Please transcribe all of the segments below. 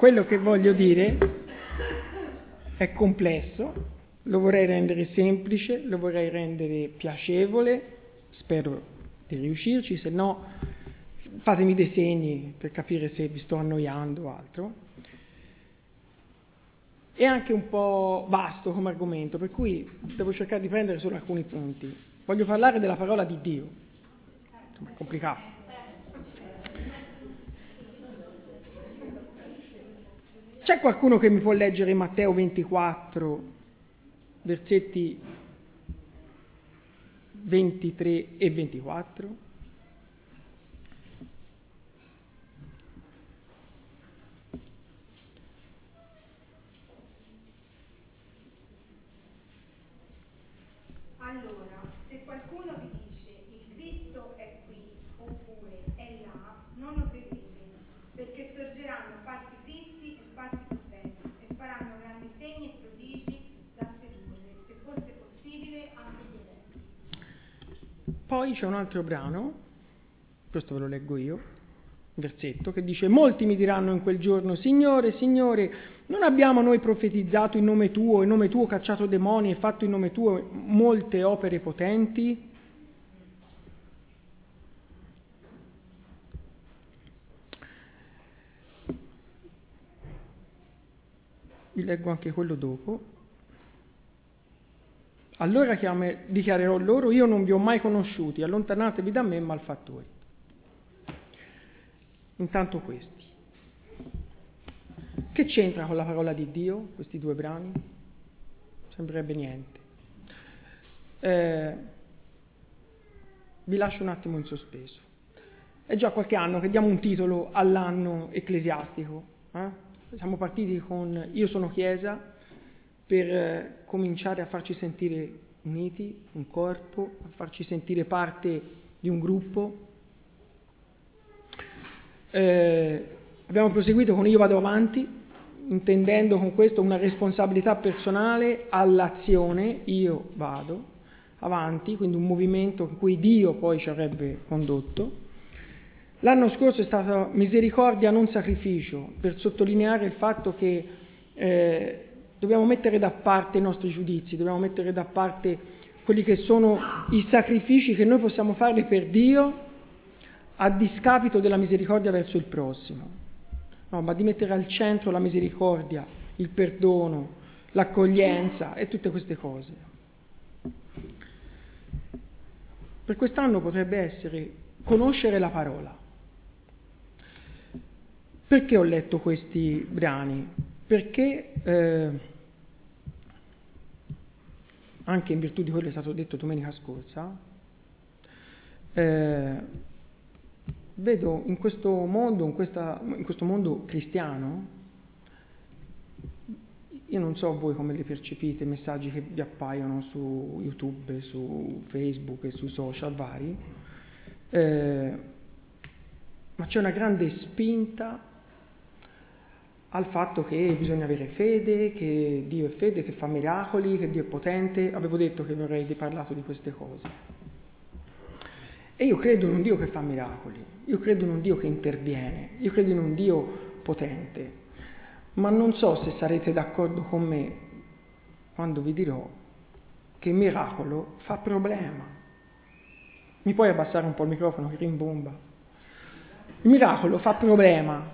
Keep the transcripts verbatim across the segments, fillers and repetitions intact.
quello che voglio dire è complesso, lo vorrei rendere semplice, lo vorrei rendere piacevole, spero di riuscirci, se no fatemi dei segni per capire se vi sto annoiando o altro. È anche un po' vasto come argomento, per cui devo cercare di prendere solo alcuni punti. Voglio parlare della parola di Dio, insomma è complicato. C'è qualcuno che mi può leggere Matteo ventiquattro, versetti ventitré e ventiquattro? Allora, se qualcuno vi dice il Cristo è qui oppure è là, non lo credete, perché sorgeranno falsi cristi e falsi profeti e faranno grandi segni e prodigi da sedurre, se fosse possibile anche violenti. Poi c'è un altro brano, questo ve lo leggo io, versetto, che dice: molti mi diranno in quel giorno: Signore, Signore, non abbiamo noi profetizzato in nome tuo, in nome tuo cacciato demoni e fatto in nome tuo molte opere potenti? Vi leggo anche quello dopo. Allora chiame, dichiarerò loro: io non vi ho mai conosciuti, allontanatevi da me, malfattori. Intanto questi. Che c'entra con la parola di Dio, questi due brani? Sembrerebbe niente. Eh, vi lascio un attimo in sospeso. È già qualche anno che diamo un titolo all'anno ecclesiastico. Eh? Siamo partiti con Io sono Chiesa per eh, cominciare a farci sentire uniti, un corpo, a farci sentire parte di un gruppo. Eh, abbiamo proseguito con Io vado avanti, intendendo con questo una responsabilità personale all'azione, io vado avanti, quindi un movimento in cui Dio poi ci avrebbe condotto. L'anno scorso è stata misericordia non sacrificio, per sottolineare il fatto che eh, dobbiamo mettere da parte i nostri giudizi, dobbiamo mettere da parte quelli che sono i sacrifici che noi possiamo fare per Dio a discapito della misericordia verso il prossimo. No, ma di mettere al centro la misericordia, il perdono, l'accoglienza e tutte queste cose. Per quest'anno potrebbe essere conoscere la parola. Perché ho letto questi brani? Perché, eh, anche in virtù di quello che è stato detto domenica scorsa, eh, vedo in questo mondo, in, questa, in questo mondo cristiano, io non so voi come li percepite, i messaggi che vi appaiono su YouTube, su Facebook e su social vari, eh, ma c'è una grande spinta al fatto che bisogna avere fede, che Dio è fede, che fa miracoli, che Dio è potente. Avevo detto che vorrei parlare di queste cose. E io credo in un Dio che fa miracoli, io credo in un Dio che interviene, io credo in un Dio potente, ma non so se sarete d'accordo con me quando vi dirò che il miracolo fa problema. Mi puoi abbassare un po' il microfono che rimbomba? Il miracolo fa problema,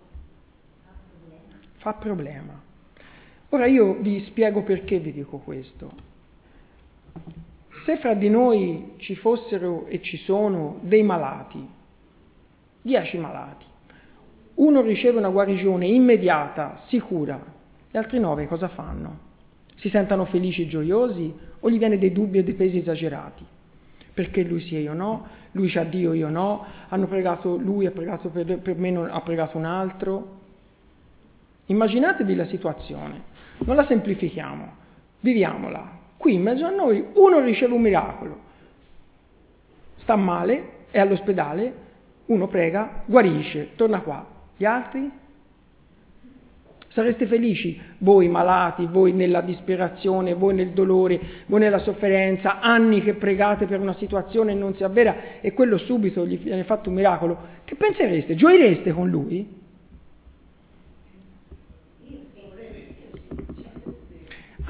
fa problema. Ora io vi spiego perché vi dico questo. Se fra di noi ci fossero e ci sono dei malati, dieci malati, uno riceve una guarigione immediata, sicura, gli altri nove cosa fanno? Si sentono felici e gioiosi o gli viene dei dubbi e dei pesi esagerati? Perché lui sì e io no, lui c'ha Dio, io no, hanno pregato, lui ha pregato per, per me, non ha pregato un altro. Immaginatevi la situazione, non la semplifichiamo, viviamola. Qui in mezzo a noi uno riceve un miracolo, sta male, è all'ospedale, uno prega, guarisce, torna qua. Gli altri? Sareste felici? Voi malati, voi nella disperazione, voi nel dolore, voi nella sofferenza, anni che pregate per una situazione e non si avvera e quello subito gli viene fatto un miracolo. Che pensereste? Gioireste con lui?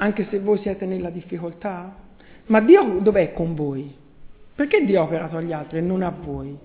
anche se voi siete nella difficoltà? Ma Dio dov'è con voi? Perché Dio ha operato agli altri e non a voi?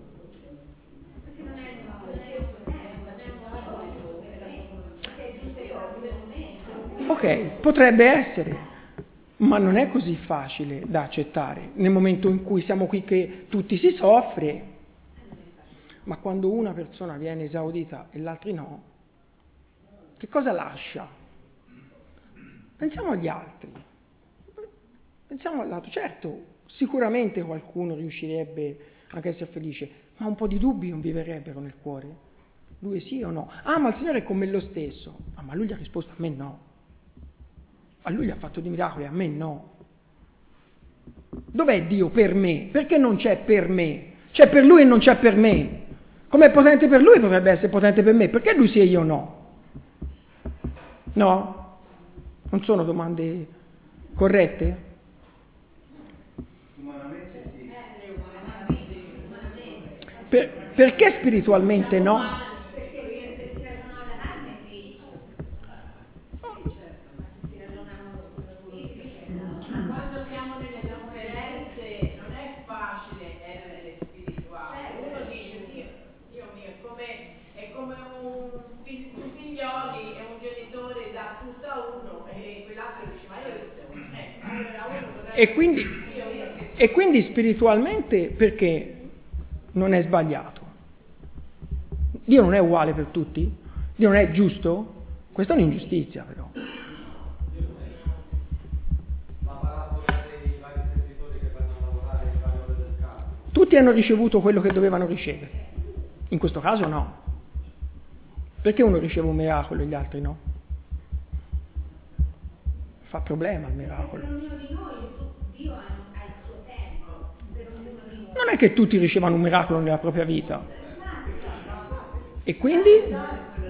Ok, potrebbe essere, ma non è così facile da accettare. Nel momento in cui siamo qui che tutti si soffre, ma quando una persona viene esaudita e l'altra no, che cosa lascia? Pensiamo agli altri. Pensiamo all'altro. Certo, sicuramente qualcuno riuscirebbe anche a essere felice, ma un po' di dubbi non viverebbero nel cuore. Lui sì o no? Ah, ma il Signore è con me lo stesso. Ah, ma lui gli ha risposto a me no. A lui gli ha fatto dei miracoli, a me no. Dov'è Dio per me? Perché non c'è per me? C'è per lui e non c'è per me. Come è potente per lui potrebbe essere potente per me. Perché lui sì e io no? No? Non sono domande corrette? Umanamente sì. Per, perché spiritualmente no? Quando siamo nelle sofferenze non è facile essere spirituali. Uno dice Dio, Dio mio, è come, è come un, fig- un figlioli e un genitore dà tutto a uno e quell'altro dice ma io eh, allora uno potrebbe E quindi, io, io che e quindi spiritualmente perché non è sbagliato? Dio non è uguale per tutti? Dio non è giusto? Questa è un'ingiustizia però. La parabola dei vari servitori che vanno a lavorare in varie ore del campo. Tutti hanno ricevuto quello che dovevano ricevere. In questo caso no. Perché uno riceve un miracolo e gli altri no? Fa problema il miracolo. Per ognuno di noi Dio ha il suo tempo, per ognuno di noi. Non è che tutti ricevano un miracolo nella propria vita. E quindi? Non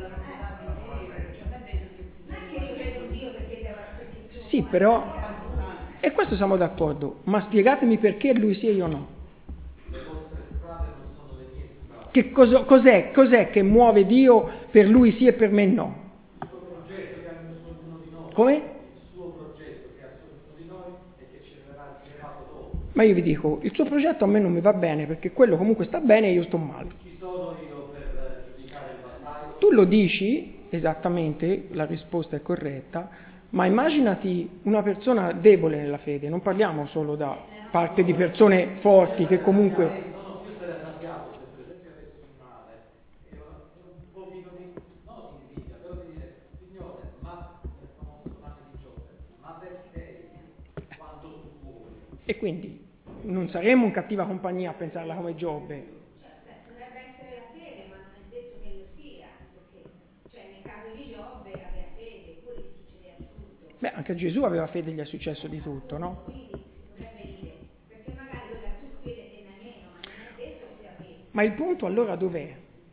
è che io credo in Dio perché devo perché Sì, però... E questo siamo d'accordo. Ma spiegatemi perché lui sì e io no. Le vostre strade non sono le mie strade. Che cosa- cos'è, cos'è che muove Dio per lui sì e per me no? Il suo progetto che ha su ognuno di noi. Come? Il suo progetto che ha su ognuno di noi e che ci verrà rivelato dopo. Ma io vi dico, il suo progetto a me non mi va bene perché quello comunque sta bene e io sto male. Chi sono io per eh, giudicare il vassallo? Tu lo dici, esattamente, la risposta è corretta, ma immaginati una persona debole nella fede, non parliamo solo da parte di persone forti che comunque... Sono più sarei arrabbiato se per esempio avessi un male e ho un pochino di, non di invidia, però di dire, Signore, ma è il famoso male di Giove, ma perché quanto tu vuoi? E quindi non saremmo in cattiva compagnia a pensarla come Giobbe. Dovrebbe essere la fede, ma non è detto che lo sia, perché cioè nel caso di Giobbe aveva fede, eppure gli succedeva tutto. Beh, anche a Gesù aveva fede e gli è successo di tutto, no? Quindi si dovrebbe dire, perché magari dove ha più fede te ne hai meno, ma non è detto che sia vero. Ma il punto allora dov'è?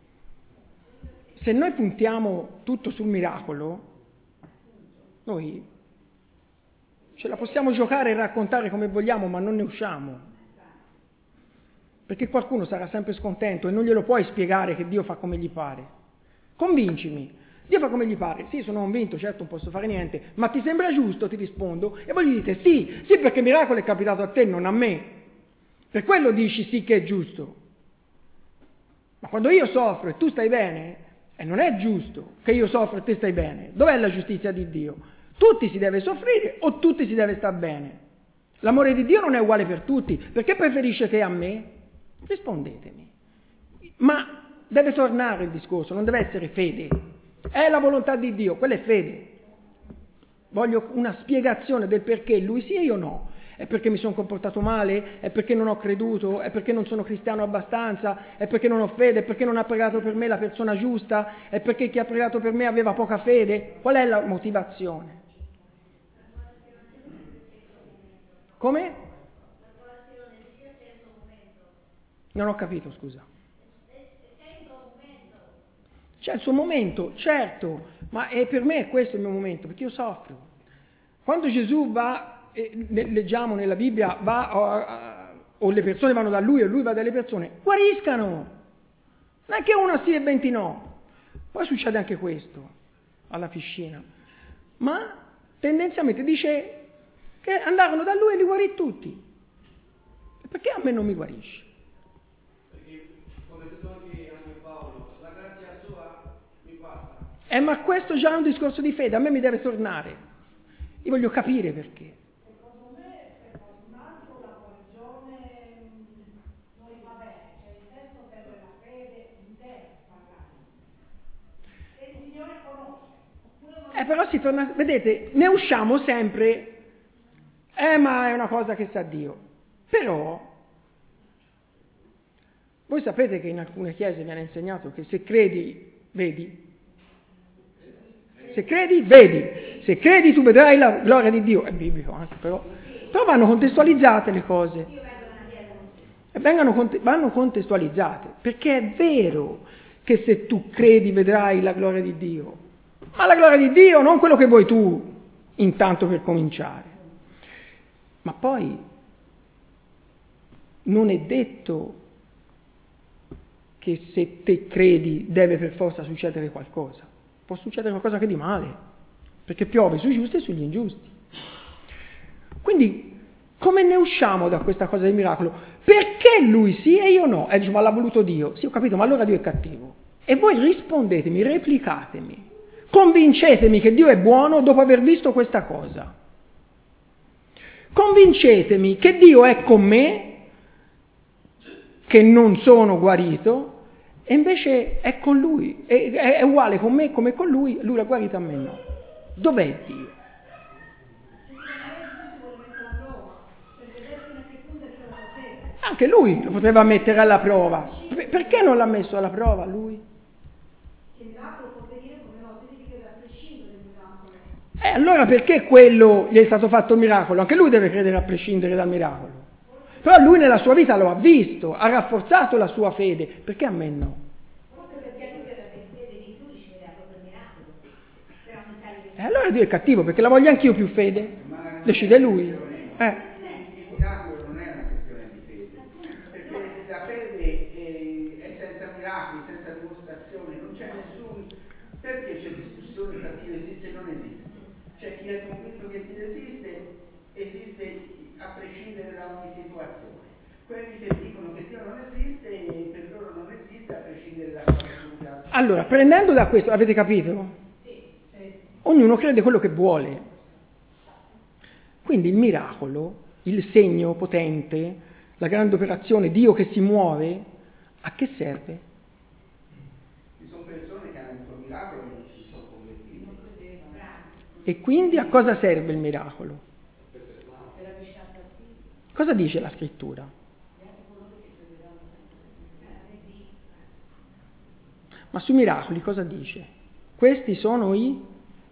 Se noi puntiamo tutto sul miracolo, noi ce la possiamo giocare e raccontare come vogliamo, ma non ne usciamo. Perché qualcuno sarà sempre scontento e non glielo puoi spiegare che Dio fa come gli pare. Convincimi, Dio fa come gli pare. Sì, sono convinto, certo non posso fare niente, ma ti sembra giusto? Ti rispondo. E voi gli dite sì, sì perché il miracolo è capitato a te, non a me. Per quello dici sì che è giusto. Ma quando io soffro e tu stai bene, e non è giusto che io soffro e te stai bene. Dov'è la giustizia di Dio? Tutti si deve soffrire o tutti si deve star bene? L'amore di Dio non è uguale per tutti. Perché preferisce te a me? Rispondetemi. Ma deve tornare il discorso, non deve essere fede. È la volontà di Dio, quella è fede. Voglio una spiegazione del perché lui sì e io no. È perché mi sono comportato male? È perché non ho creduto? È perché non sono cristiano abbastanza? È perché non ho fede? È perché non ha pregato per me la persona giusta? È perché chi ha pregato per me aveva poca fede? Qual è la motivazione? Come? Non ho capito, scusa. C'è il suo momento, certo, ma è per me è questo il mio momento, perché io soffro. Quando Gesù va... E leggiamo nella Bibbia, va, o, o le persone vanno da lui o lui va dalle persone, guariscano, non è che uno sì e venti no. Poi succede anche questo alla piscina, ma tendenzialmente dice che andarono da lui e li guarì tutti. E perché a me non mi guarisci? Perché, come ha detto anche, anche Paolo, la grazia sua mi basta. Eh, ma questo già è un discorso di fede, a me mi deve tornare. Io voglio capire perché. Secondo me, per un altro la guarigione non gli va bene, cioè il testo serve la fede intera, magari. E il Signore conosce. Eh, però si torna, vedete, ne usciamo sempre, eh, ma è una cosa che sa Dio. Però, voi sapete che in alcune chiese viene insegnato che se credi, vedi. Se credi, vedi. Se credi, tu vedrai la gloria di Dio. È biblico anche, però. Però vanno contestualizzate le cose. E vengono, vanno contestualizzate. Perché è vero che se tu credi vedrai la gloria di Dio. Ma la gloria di Dio, non quello che vuoi tu, intanto per cominciare. Ma poi non è detto che se te credi deve per forza succedere qualcosa. Può succedere qualcosa che di male, perché piove sui giusti e sugli ingiusti. Quindi, come ne usciamo da questa cosa del miracolo? Perché lui sì e io no? E dice, ma l'ha voluto Dio. Sì, ho capito, ma allora Dio è cattivo. E voi rispondetemi, replicatemi, convincetemi che Dio è buono dopo aver visto questa cosa. Convincetemi che Dio è con me, che non sono guarito, e invece è con lui, è, è uguale con me come con lui, lui l'ha guarito, a me no. Dov'è Dio? Anche lui lo poteva mettere alla prova. Perché non l'ha messo alla prova lui? E allora perché quello gli è stato fatto il miracolo? Anche lui deve credere a prescindere dal miracolo. Però lui nella sua vita lo ha visto, ha rafforzato la sua fede, perché a me no? E allora Dio è cattivo, perché la voglio anch'io più fede, decide lui. Eh. Il miracolo non è una questione di fede, perché la fede è, è senza miracoli, senza dimostrazioni, non c'è nessun... Perché c'è discussione tra Dio esiste e non esiste? C'è chi è convinto che Dio esiste, esiste a prescindere da ogni situazione. Quelli che dicono che Dio non esiste, per loro non esiste a prescindere da ogni situazione. Allora, prendendo da questo, avete capito? Ognuno crede quello che vuole. Quindi il miracolo, il segno potente, la grande operazione, Dio che si muove, a che serve? Ci sono persone che hanno avuto un miracolo e non si sono convertiti. E quindi a cosa serve il miracolo? Cosa dice la scrittura? Ma sui miracoli cosa dice? Questi sono i...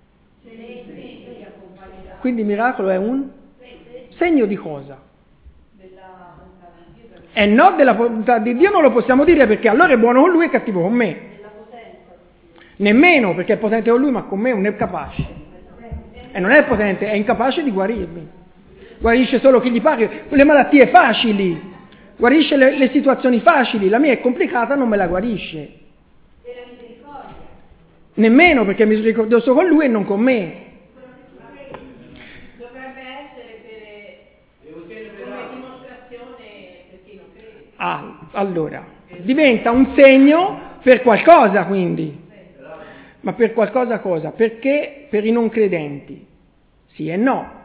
Quindi il miracolo è un segno di cosa? E no, della volontà di Dio non lo possiamo dire, perché allora è buono con lui e cattivo con me. Nemmeno perché è potente con lui, ma con me non è capace. E non è potente, è incapace di guarirmi. Guarisce solo chi gli pare, le malattie facili, guarisce le, le situazioni facili, la mia è complicata, non me la guarisce. Nemmeno perché è misericordioso con lui e non con me. Dovrebbe essere per, come dimostrazione per chi non crede. Ah, allora, diventa un segno per qualcosa, quindi. Ma per qualcosa cosa? Perché per i non credenti? Sì e no.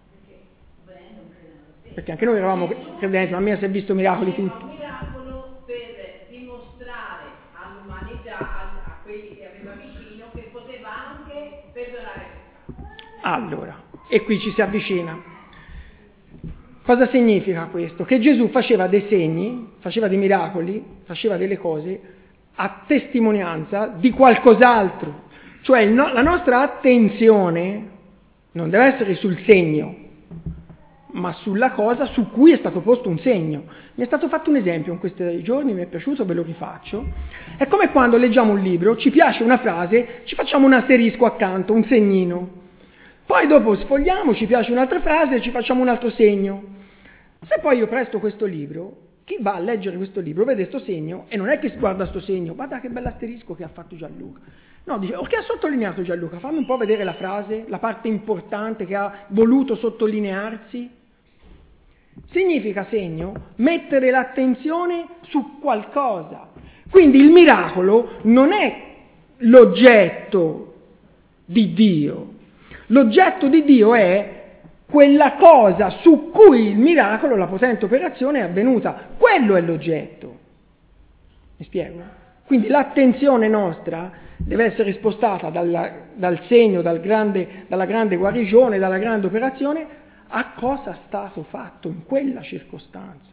Perché anche noi eravamo credenti, ma a me si è visto miracoli tutti. Un miracolo per dimostrare all'umanità, a quelli che aveva vicino, che poteva anche perdonare il peccato. Allora, e qui ci si avvicina. Cosa significa questo? Che Gesù faceva dei segni, faceva dei miracoli, faceva delle cose a testimonianza di qualcos'altro. Cioè il no, la nostra attenzione non deve essere sul segno, ma sulla cosa su cui è stato posto un segno. Mi è stato fatto un esempio in questi giorni, mi è piaciuto, ve lo rifaccio. È come quando leggiamo un libro, ci piace una frase, ci facciamo un asterisco accanto, un segnino. Poi dopo sfogliamo, ci piace un'altra frase, ci facciamo un altro segno. Se poi io presto questo libro, chi va a leggere questo libro vede questo segno e non è che si guarda questo segno, guarda che bell'asterisco che ha fatto Gianluca. No, dice, o che ha sottolineato Gianluca? Fammi un po' vedere la frase, la parte importante che ha voluto sottolinearsi. Significa, segno, mettere l'attenzione su qualcosa. Quindi il miracolo non è l'oggetto di Dio. L'oggetto di Dio è quella cosa su cui il miracolo, la potente operazione è avvenuta. Quello è l'oggetto. Mi spiego? Quindi l'attenzione nostra deve essere spostata dalla, dal segno, dal grande, dalla grande guarigione, dalla grande operazione, a cosa è stato fatto in quella circostanza.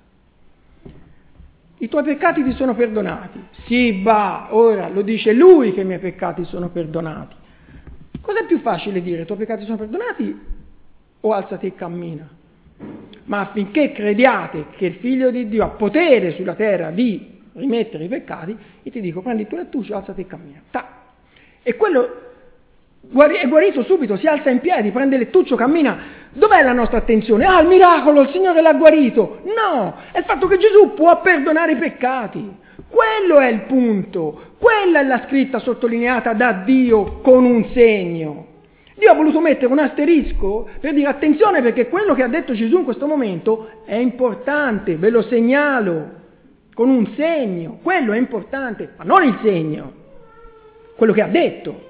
I tuoi peccati ti sono perdonati. Sì, bah, ora lo dice lui che i miei peccati sono perdonati. Cos'è più facile dire? I tuoi peccati sono perdonati o alzati e cammina? Ma affinché crediate che il Figlio di Dio ha potere sulla terra di rimettere i peccati, io ti dico, prendi il tuo lettuccio, alzati e cammina. Ta. E quello è guarito subito, si alza in piedi, prende il lettuccio, cammina. Dov'è la nostra attenzione? Ah, il miracolo, il Signore l'ha guarito. No, è il fatto che Gesù può perdonare i peccati. Quello è il punto. Quella è la scritta sottolineata da Dio con un segno. Dio ha voluto mettere un asterisco per dire attenzione, perché quello che ha detto Gesù in questo momento è importante, ve lo segnalo, con un segno. Quello è importante, ma non il segno, quello che ha detto.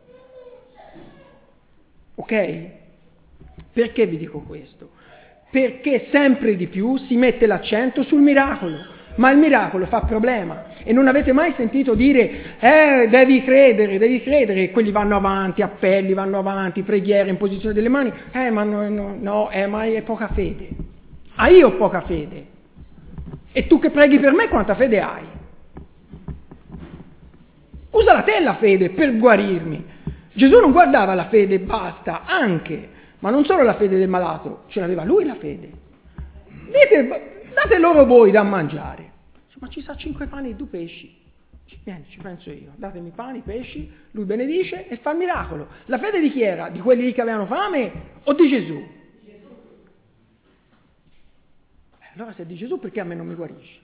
Ok? Perché vi dico questo? Perché sempre di più si mette l'accento sul miracolo, ma il miracolo fa problema. E non avete mai sentito dire, eh, devi credere, devi credere, e quelli vanno avanti, appelli vanno avanti, preghiere, imposizione delle mani, eh, ma no, no, no eh, ma è poca fede. Ah, io ho poca fede. E tu che preghi per me, quanta fede hai? Usala te la fede per guarirmi. Gesù non guardava la fede e basta, anche, ma non solo la fede del malato, ce l'aveva lui la fede. Dite, date loro voi da mangiare. Ma ci sa cinque pani e due pesci. Vieni, ci penso io. Datemi pani, pesci, lui benedice e fa il miracolo. La fede di chi era? Di quelli lì che avevano fame o di Gesù? Gesù. Eh, allora se è di Gesù, perché a me non mi guarisce?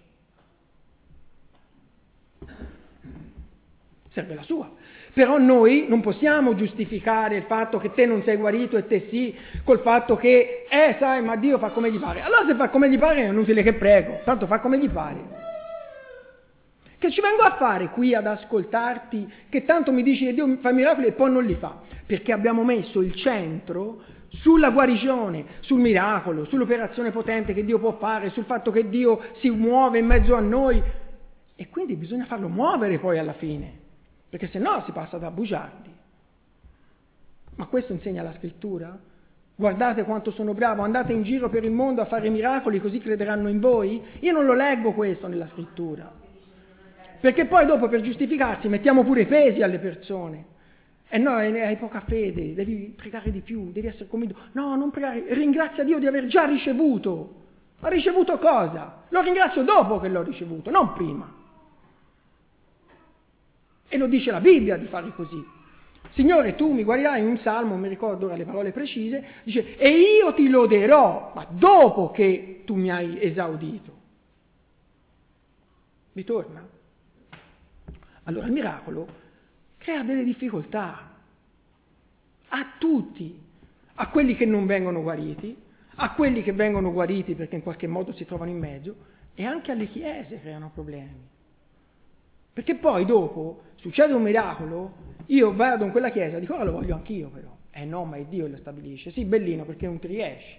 Serve la sua. Però noi non possiamo giustificare il fatto che te non sei guarito e te sì, col fatto che, eh sai, ma Dio fa come gli pare. Allora se fa come gli pare è inutile che prego, tanto fa come gli pare. Che ci vengo a fare qui ad ascoltarti, che tanto mi dici che Dio fa miracoli e poi non li fa? Perché abbiamo messo il centro sulla guarigione, sul miracolo, sull'operazione potente che Dio può fare, sul fatto che Dio si muove in mezzo a noi. E quindi bisogna farlo muovere poi alla fine, perché se no si passa da bugiardi. Ma questo insegna la scrittura? Guardate quanto sono bravo, andate in giro per il mondo a fare miracoli così crederanno in voi? Io non lo leggo questo nella scrittura. Perché poi dopo per giustificarsi mettiamo pure i pesi alle persone. E no, hai poca fede, devi pregare di più, devi essere convinto. No, non pregare, ringrazia Dio di aver già ricevuto. Ha ricevuto cosa? Lo ringrazio dopo che l'ho ricevuto, non prima. E lo dice la Bibbia di fare così. Signore, tu mi guarirai, in un salmo, non mi ricordo ora le parole precise, dice, e io ti loderò, ma dopo che tu mi hai esaudito. Vi torna? Allora il miracolo crea delle difficoltà a tutti, a quelli che non vengono guariti, a quelli che vengono guariti perché in qualche modo si trovano in mezzo, e anche alle chiese creano problemi. Perché poi dopo succede un miracolo, io vado in quella chiesa e dico, ora lo voglio anch'io però. Eh no, ma è Dio che lo stabilisce. Sì, bellino, perché non ti riesci.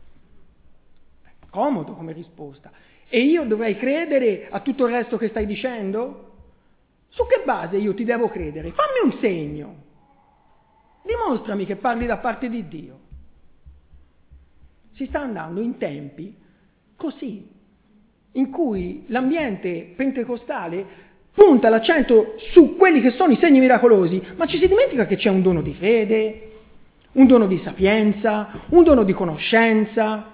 Comodo come risposta. E io dovrei credere a tutto il resto che stai dicendo? Su che base io ti devo credere? Fammi un segno. Dimostrami che parli da parte di Dio. Si sta andando in tempi così, in cui l'ambiente pentecostale punta l'accento su quelli che sono i segni miracolosi, ma ci si dimentica che c'è un dono di fede, un dono di sapienza, un dono di conoscenza.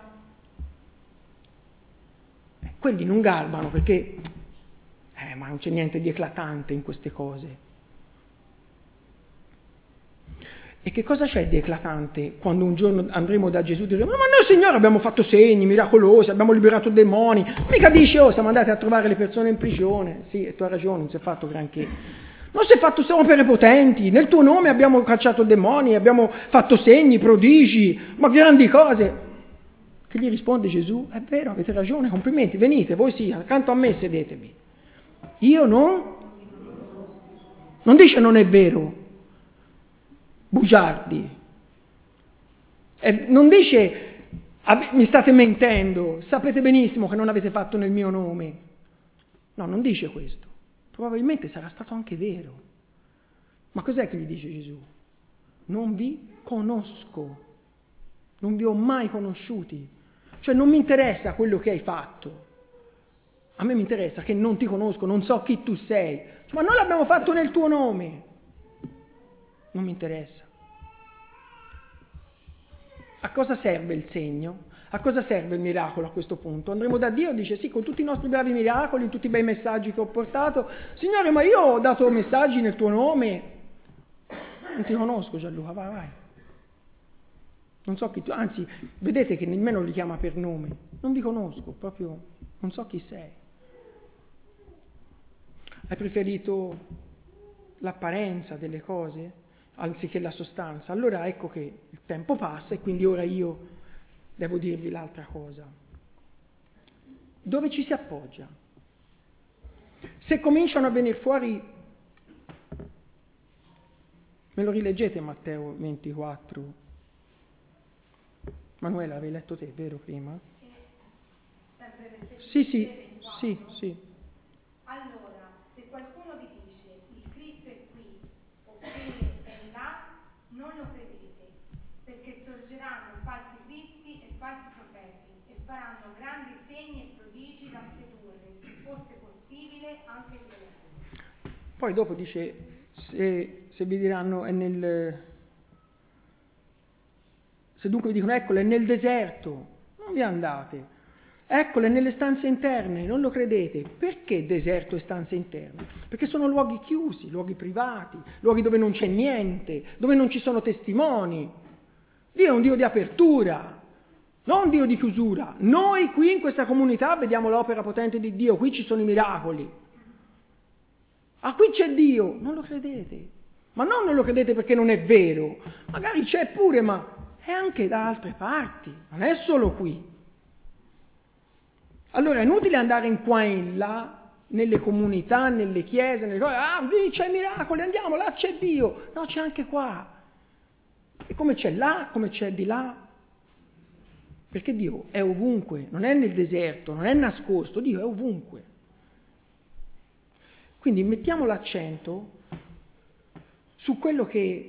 Eh, quelli non garbano perché, eh, ma non c'è niente di eclatante in queste cose. E che cosa c'è di eclatante quando un giorno andremo da Gesù e diremo, ma noi Signore abbiamo fatto segni miracolosi, abbiamo liberato demoni, mica dice, oh siamo andati a trovare le persone in prigione, sì, e tu hai ragione, non si è fatto granché. Non si è fatto opere potenti, nel tuo nome abbiamo cacciato demoni, abbiamo fatto segni, prodigi, ma grandi cose. Che gli risponde Gesù? È vero, avete ragione, complimenti, venite, voi sì, accanto a me sedetevi. Io non? Non dice non è vero, bugiardi. E non dice mi state mentendo, sapete benissimo che non avete fatto nel mio nome. No, non dice questo. Probabilmente sarà stato anche vero. Ma cos'è che gli dice Gesù? Non vi conosco, non vi ho mai conosciuti. Cioè non mi interessa quello che hai fatto. A me mi interessa che non ti conosco, non so chi tu sei. Ma noi l'abbiamo fatto nel tuo nome. Non mi interessa. A cosa serve il segno? A cosa serve il miracolo a questo punto? Andremo da Dio e dice sì, con tutti i nostri bravi miracoli, tutti i bei messaggi che ho portato. Signore, ma io ho dato messaggi nel tuo nome. Non ti conosco, Gianluca, vai, vai. Non so chi tu, anzi, vedete che nemmeno li chiama per nome. Non vi conosco, proprio non so chi sei. Hai preferito l'apparenza delle cose anziché la sostanza. Allora ecco che il tempo passa e quindi ora io devo dirvi l'altra cosa. Dove ci si appoggia? Se cominciano a venire fuori, me lo rileggete Matteo ventiquattro? Manuela, avevi letto te, vero, prima? Sì, sì, sì, sì. Allora, se qualcuno vi dice il Cristo è qui oppure è là, non lo credete, perché sorgeranno falsi cristi e falsi profeti e faranno grandi segni e prodigi da sedurre, se fosse possibile, anche gli eletti. Poi dopo dice, se, se vi diranno è nel... Se dunque vi dicono, eccolo, è nel deserto, non vi andate. Eccolo, è nelle stanze interne, non lo credete. Perché deserto e stanze interne? Perché sono luoghi chiusi, luoghi privati, luoghi dove non c'è niente, dove non ci sono testimoni. Dio è un Dio di apertura, non un Dio di chiusura. Noi qui in questa comunità vediamo l'opera potente di Dio, qui ci sono i miracoli. Ah, qui c'è Dio, non lo credete. Ma non non lo credete perché non è vero. Magari c'è pure, ma è anche da altre parti, non è solo qui. Allora è inutile andare in qua e in là, nelle comunità, nelle chiese, nelle cose, ah, lì c'è miracoli, andiamo, là c'è Dio. No, c'è anche qua. E come c'è là, come c'è di là. Perché Dio è ovunque, non è nel deserto, non è nascosto, Dio è ovunque. Quindi mettiamo l'accento su quello che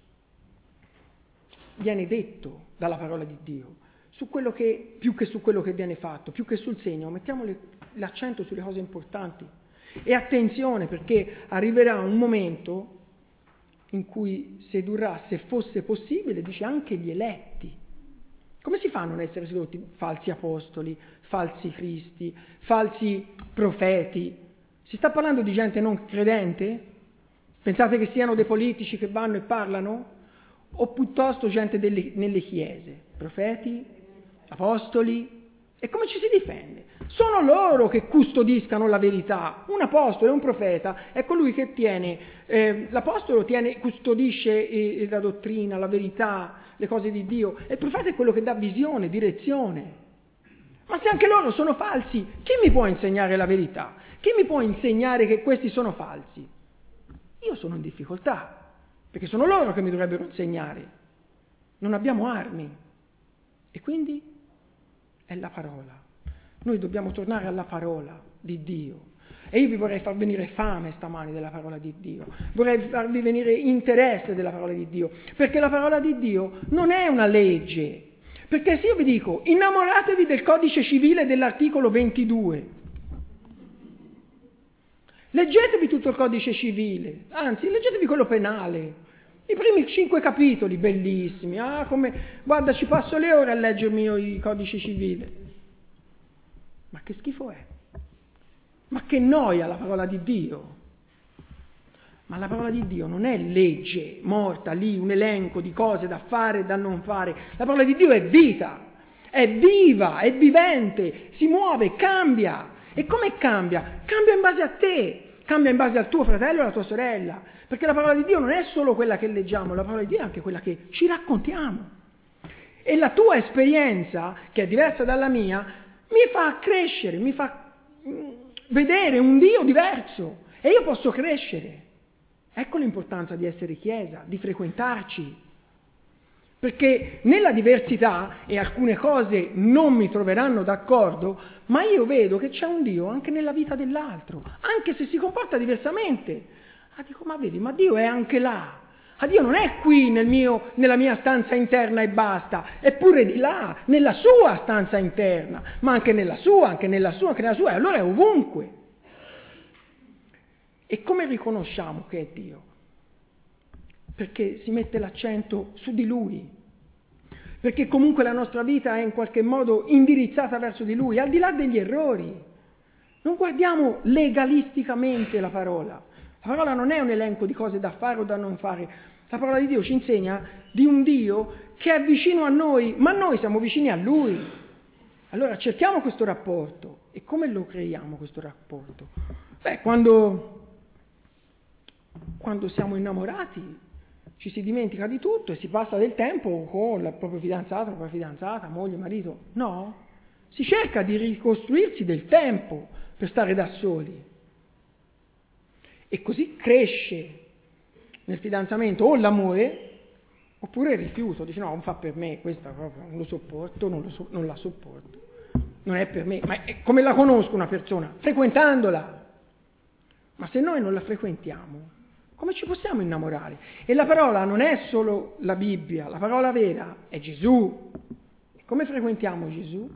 viene detto dalla parola di Dio, su quello che, più che su quello che viene fatto, più che sul segno, mettiamo le, l'accento sulle cose importanti. E attenzione, perché arriverà un momento in cui sedurrà, se fosse possibile, dice anche gli eletti. Come si fa a non essere sedotti? Falsi apostoli, falsi cristi, falsi profeti. Si sta parlando di gente non credente? Pensate che siano dei politici che vanno e parlano? O piuttosto gente delle, nelle chiese, profeti, apostoli? E come ci si difende? Sono loro che custodiscano la verità. Un apostolo e un profeta è colui che tiene, eh, l'apostolo tiene, custodisce eh, la dottrina, la verità, le cose di Dio, e il profeta è quello che dà visione, direzione. Ma se anche loro sono falsi, chi mi può insegnare la verità? Chi mi può insegnare che questi sono falsi? Io sono in difficoltà. Perché sono loro che mi dovrebbero insegnare. Non abbiamo armi. E quindi è la parola. Noi dobbiamo tornare alla parola di Dio. E io vi vorrei far venire fame stamani della parola di Dio. Vorrei farvi venire interesse della parola di Dio. Perché la parola di Dio non è una legge. Perché se io vi dico, innamoratevi del codice civile dell'articolo ventidue. Leggetevi tutto il codice civile, anzi leggetevi quello penale, i primi cinque capitoli, bellissimi, ah, come, guarda, ci passo le ore a leggermi io il codice civile. Ma che schifo è? Ma che noia la parola di Dio! Ma la parola di Dio non è legge morta lì, un elenco di cose da fare e da non fare. La parola di Dio è vita, è viva, è vivente, si muove, cambia. E come cambia? Cambia in base a te, cambia in base al tuo fratello e alla tua sorella, perché la parola di Dio non è solo quella che leggiamo, la parola di Dio è anche quella che ci raccontiamo. E la tua esperienza, che è diversa dalla mia, mi fa crescere, mi fa vedere un Dio diverso e io posso crescere. Ecco l'importanza di essere chiesa, di frequentarci. Perché nella diversità, e alcune cose non mi troveranno d'accordo, ma io vedo che c'è un Dio anche nella vita dell'altro, anche se si comporta diversamente. Ah, dico, ma vedi, ma Dio è anche là. Ah, Dio non è qui nel mio, nella mia stanza interna e basta, è pure di là, nella sua stanza interna, ma anche nella sua, anche nella sua, anche nella sua, e allora è ovunque. E come riconosciamo che è Dio? Perché si mette l'accento su di Lui, perché comunque la nostra vita è in qualche modo indirizzata verso di Lui, al di là degli errori. Non guardiamo legalisticamente la parola. La parola non è un elenco di cose da fare o da non fare. La parola di Dio ci insegna di un Dio che è vicino a noi, ma noi siamo vicini a Lui. Allora cerchiamo questo rapporto. E come lo creiamo questo rapporto? Beh, quando, quando siamo innamorati ci si dimentica di tutto e si passa del tempo con il proprio fidanzato, la propria fidanzata, moglie, marito. No, si cerca di ricostruirsi del tempo per stare da soli. E così cresce nel fidanzamento o l'amore oppure il rifiuto. Dice no, non fa per me, questa proprio non lo sopporto, non, lo so, non la sopporto. Non è per me. Ma è come la conosco una persona? Frequentandola. Ma se noi non la frequentiamo, come ci possiamo innamorare? E la parola non è solo la Bibbia, la parola vera è Gesù. Come frequentiamo Gesù?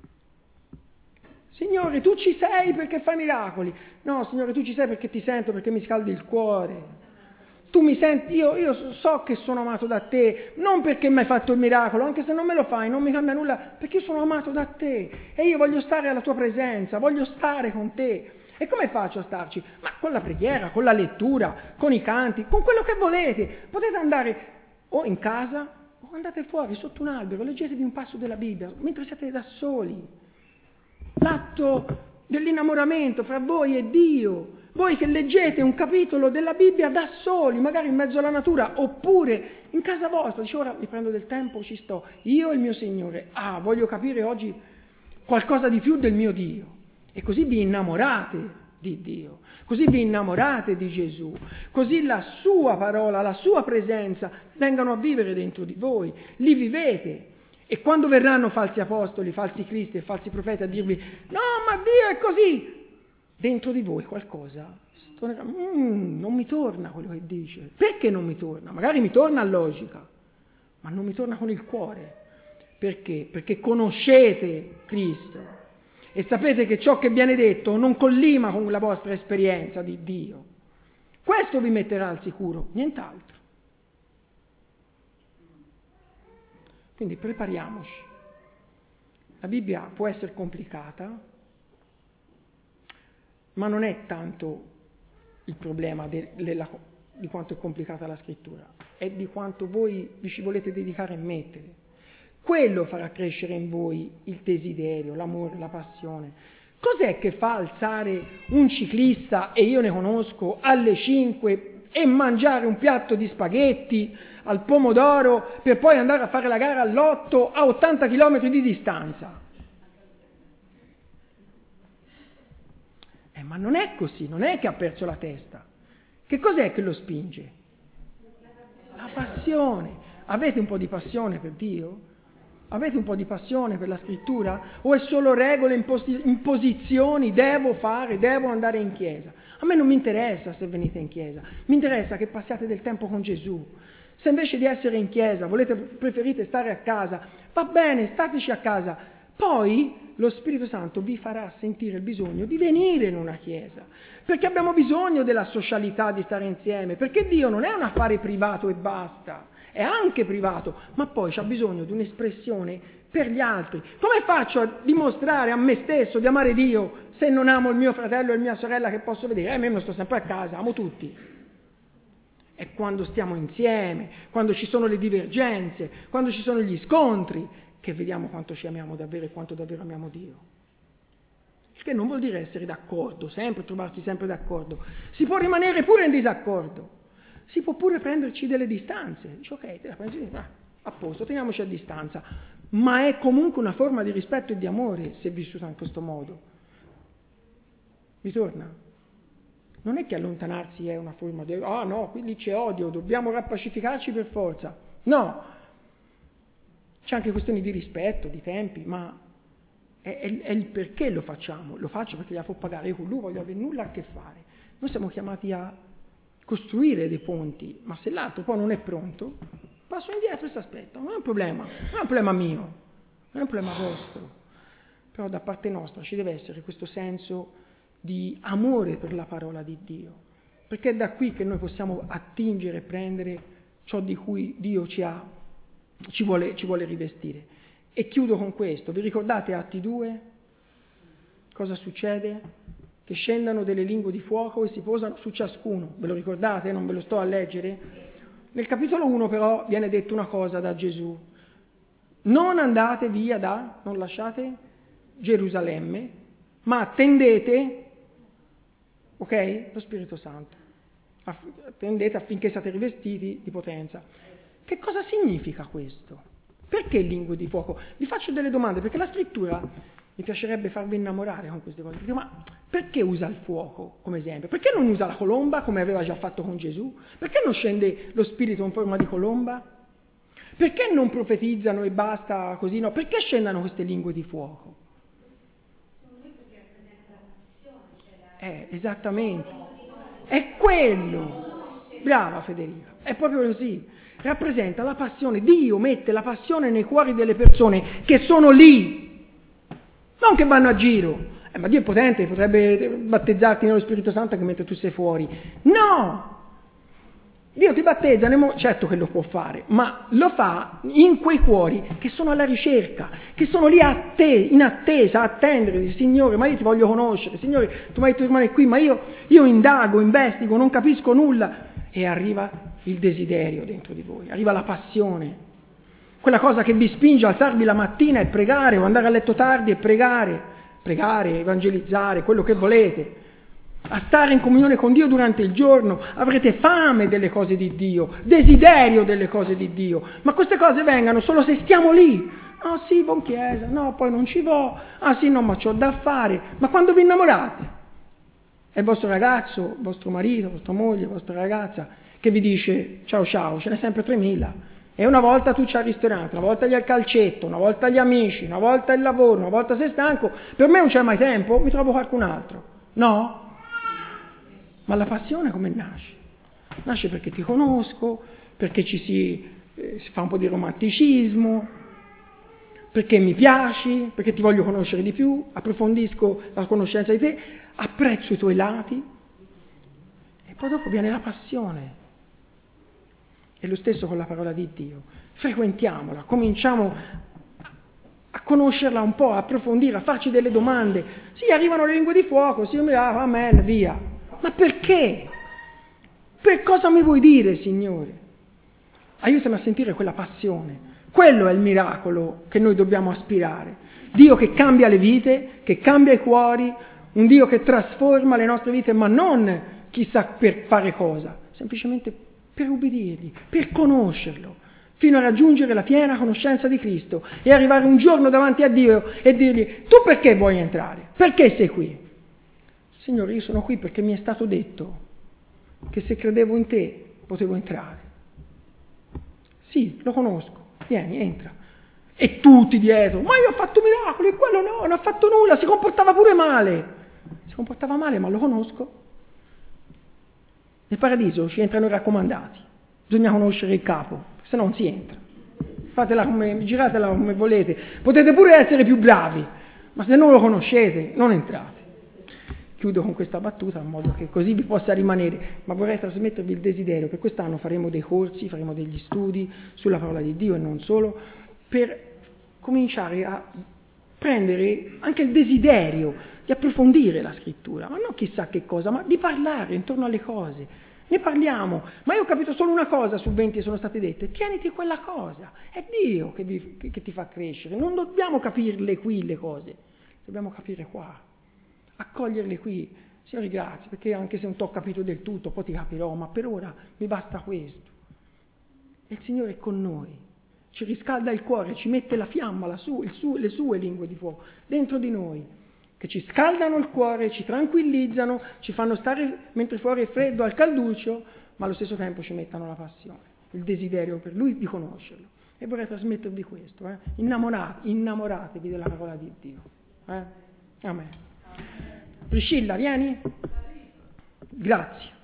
Signore, tu ci sei perché fai miracoli. No, Signore, tu ci sei perché ti sento, perché mi scaldi il cuore. Tu mi senti, io, io so che sono amato da te, non perché mi hai fatto il miracolo, anche se non me lo fai, non mi cambia nulla, perché io sono amato da te e io voglio stare alla tua presenza, voglio stare con te. E come faccio a starci? Ma con la preghiera, con la lettura, con i canti, con quello che volete. Potete andare o in casa o andate fuori sotto un albero, leggetevi un passo della Bibbia mentre siete da soli. L'atto dell'innamoramento fra voi e Dio. Voi che leggete un capitolo della Bibbia da soli, magari in mezzo alla natura, oppure in casa vostra. Dice ora mi prendo del tempo, ci sto. Io e il mio Signore. Ah, voglio capire oggi qualcosa di più del mio Dio. E così vi innamorate di Dio, così vi innamorate di Gesù, così la sua parola, la sua presenza vengano a vivere dentro di voi, li vivete. E quando verranno falsi apostoli, falsi cristi e falsi profeti a dirvi no, ma Dio è così, dentro di voi qualcosa mm, non mi torna quello che dice. Perché non mi torna? Magari mi torna a logica, ma non mi torna con il cuore. Perché? Perché conoscete Cristo. E sapete che ciò che viene detto non collima con la vostra esperienza di Dio. Questo vi metterà al sicuro, nient'altro. Quindi prepariamoci. La Bibbia può essere complicata, ma non è tanto il problema de, de la, di quanto è complicata la scrittura, è di quanto voi vi ci volete dedicare e mettere. Quello farà crescere in voi il desiderio, l'amore, la passione. Cos'è che fa alzare un ciclista, e io ne conosco, alle cinque e mangiare un piatto di spaghetti al pomodoro per poi andare a fare la gara all'otto a ottanta chilometri di distanza? Eh, ma non è così, non è che ha perso la testa. Che cos'è che lo spinge? La passione. Avete un po' di passione per Dio? Avete un po' di passione per la scrittura? O è solo regole, imposi- imposizioni, devo fare, devo andare in chiesa? A me non mi interessa se venite in chiesa, mi interessa che passiate del tempo con Gesù. Se invece di essere in chiesa volete, preferite stare a casa, va bene, stateci a casa. Poi lo Spirito Santo vi farà sentire il bisogno di venire in una chiesa, perché abbiamo bisogno della socialità, di stare insieme, perché Dio non è un affare privato e basta. È anche privato, ma poi c'ha bisogno di un'espressione per gli altri. Come faccio a dimostrare a me stesso di amare Dio se non amo il mio fratello e la mia sorella che posso vedere? Eh, me non sto sempre a casa, amo tutti. È quando stiamo insieme, quando ci sono le divergenze, quando ci sono gli scontri, che vediamo quanto ci amiamo davvero e quanto davvero amiamo Dio. Il che non vuol dire essere d'accordo, sempre trovarsi sempre d'accordo. Si può rimanere pure in disaccordo. Si può pure prenderci delle distanze. Dice, ok, te la prendi, ah, a posto, teniamoci a distanza. Ma è comunque una forma di rispetto e di amore se vissuta in questo modo. Vi torna? Non è che allontanarsi è una forma di... ah no, qui lì c'è odio, dobbiamo rappacificarci per forza. No! C'è anche questioni di rispetto, di tempi, ma è, è, è il perché lo facciamo. Lo faccio perché gliela può pagare, io con lui voglio avere nulla a che fare. Noi siamo chiamati a costruire dei ponti, ma se l'altro poi non è pronto, passo indietro e si aspetta. Non è un problema, non è un problema mio, non è un problema vostro. Però da parte nostra ci deve essere questo senso di amore per la parola di Dio, perché è da qui che noi possiamo attingere e prendere ciò di cui Dio ci ha, ci vuole, ci vuole rivestire. E chiudo con questo. Vi ricordate Atti due? Cosa succede? Che scendano delle lingue di fuoco e si posano su ciascuno. Ve lo ricordate? Non ve lo sto a leggere. Nel capitolo uno però viene detto una cosa da Gesù. Non andate via da, non lasciate Gerusalemme, ma attendete, ok? Lo Spirito Santo. Attendete affinché siate rivestiti di potenza. Che cosa significa questo? Perché lingue di fuoco? Vi faccio delle domande, perché la scrittura... Mi piacerebbe farvi innamorare con queste cose. Ma perché usa il fuoco come esempio? Perché non usa la colomba come aveva già fatto con Gesù? Perché non scende lo Spirito in forma di colomba? Perché non profetizzano e basta così? No, perché scendano queste lingue di fuoco? Eh, esattamente. È quello. Brava Federica. È proprio così. Rappresenta la passione. Dio mette la passione nei cuori delle persone che sono lì. Non che vanno a giro, eh, ma Dio è potente, potrebbe battezzarti nello Spirito Santo anche mentre tu sei fuori. No! Dio ti battezza, nel... certo che lo può fare, ma lo fa in quei cuori che sono alla ricerca, che sono lì a te, in attesa, a attendere, dice, Signore, ma io ti voglio conoscere, Signore, tu mi hai detto di rimanere qui, ma io, io indago, investigo, non capisco nulla. E arriva il desiderio dentro di voi, arriva la passione. Quella cosa che vi spinge a alzarvi la mattina e pregare, o andare a letto tardi e pregare, pregare, evangelizzare, quello che volete, a stare in comunione con Dio durante il giorno, avrete fame delle cose di Dio, desiderio delle cose di Dio, ma queste cose vengano solo se stiamo lì. Ah sì, buon chiesa, no, poi non ci vo, ah sì, no, ma c'ho da fare, ma quando vi innamorate? È il vostro ragazzo, il vostro marito, vostra moglie, vostra ragazza, che vi dice ciao ciao, ce n'è sempre tremila. E una volta tu c'hai il ristorante, una volta gli al calcetto, una volta gli amici, una volta il lavoro, una volta sei stanco, per me non c'è mai tempo, mi trovo qualcun altro. No? Ma la passione come nasce? Nasce perché ti conosco, perché ci si, eh, si fa un po' di romanticismo, perché mi piaci, perché ti voglio conoscere di più, approfondisco la conoscenza di te, apprezzo i tuoi lati, e poi dopo viene la passione. È lo stesso con la parola di Dio. Frequentiamola, cominciamo a conoscerla un po', a approfondire, a farci delle domande. Sì, arrivano le lingue di fuoco, sì, ah, amen, via. Ma perché? Per cosa mi vuoi dire, Signore? Aiutami a sentire quella passione. Quello è il miracolo che noi dobbiamo aspirare. Dio che cambia le vite, che cambia i cuori, un Dio che trasforma le nostre vite, ma non chissà per fare cosa, semplicemente per per ubbidirgli, per conoscerlo, fino a raggiungere la piena conoscenza di Cristo e arrivare un giorno davanti a Dio e dirgli, tu perché vuoi entrare? Perché sei qui? Signore, io sono qui perché mi è stato detto che se credevo in te potevo entrare. Sì, lo conosco, vieni, entra. E tutti dietro, ma io ho fatto miracoli, quello no, non ha fatto nulla, si comportava pure male. Si comportava male, ma lo conosco. Nel paradiso ci entrano i raccomandati, bisogna conoscere il capo, se no non si entra. Fatela come, giratela come volete, potete pure essere più bravi, ma se non lo conoscete non entrate. Chiudo con questa battuta in modo che così vi possa rimanere, ma vorrei trasmettervi il desiderio, per quest'anno faremo dei corsi, faremo degli studi sulla parola di Dio e non solo, per cominciare a prendere anche il desiderio di approfondire la scrittura, ma non chissà che cosa, ma di parlare intorno alle cose. Ne parliamo, ma io ho capito solo una cosa su venti che sono state dette, tieniti quella cosa, è Dio che, vi, che, che ti fa crescere, non dobbiamo capirle qui le cose, dobbiamo capire qua. accoglierli qui. Signore, grazie, perché anche se non ti ho capito del tutto, poi ti capirò, ma per ora mi basta questo. E il Signore è con noi, ci riscalda il cuore, ci mette la fiamma, la su, il su, le sue lingue di fuoco dentro di noi, che ci scaldano il cuore, ci tranquillizzano, ci fanno stare, mentre fuori è freddo, al calduccio, ma allo stesso tempo ci mettono la passione, il desiderio per Lui di conoscerlo. E vorrei trasmettervi questo, eh? Innamorate, innamoratevi della parola di Dio. Eh? Amen. Priscilla, vieni? Grazie.